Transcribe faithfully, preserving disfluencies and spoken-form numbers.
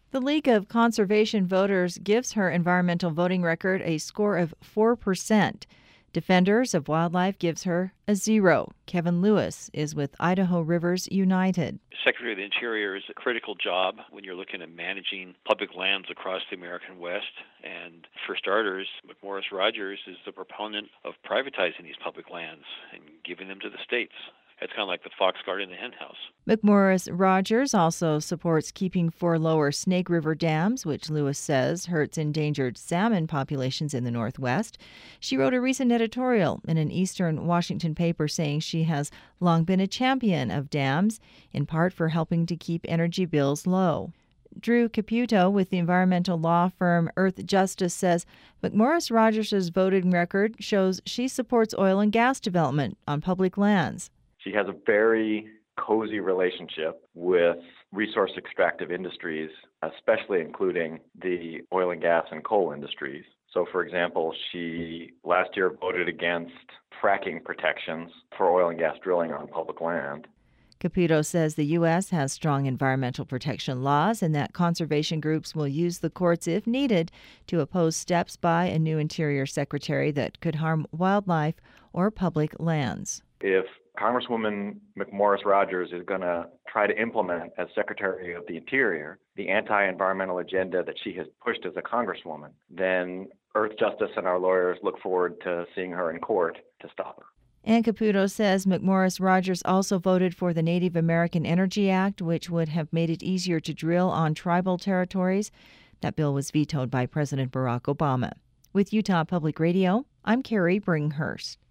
The League of Conservation Voters gives her environmental voting record a score of four percent. Defenders of Wildlife gives her a zero. Kevin Lewis is with Idaho Rivers United. Secretary of the Interior is a critical job when you're looking at managing public lands across the American West. And for starters, McMorris Rodgers is the proponent of privatizing these public lands and giving them to the states. It's kind of like the fox guarding the hen house. McMorris Rodgers also supports keeping four lower Snake River dams, which Lewis says hurts endangered salmon populations in the Northwest. She wrote a recent editorial in an eastern Washington paper saying she has long been a champion of dams, in part for helping to keep energy bills low. Drew Caputo with the environmental law firm Earth Justice says McMorris Rodgers' voting record shows she supports oil and gas development on public lands. She has a very cozy relationship with resource extractive industries, especially including the oil and gas and coal industries. So, for example, she last year voted against fracking protections for oil and gas drilling on public land. Caputo says the U S has strong environmental protection laws and that conservation groups will use the courts if needed to oppose steps by a new Interior Secretary that could harm wildlife or public lands. If Congresswoman McMorris Rodgers is going to try to implement as Secretary of the Interior the anti-environmental agenda that she has pushed as a Congresswoman, then Earth Justice and our lawyers look forward to seeing her in court to stop her. And Caputo says McMorris Rodgers also voted for the Native American Energy Act, which would have made it easier to drill on tribal territories. That bill was vetoed by President Barack Obama. With Utah Public Radio, I'm Carrie Bringhurst.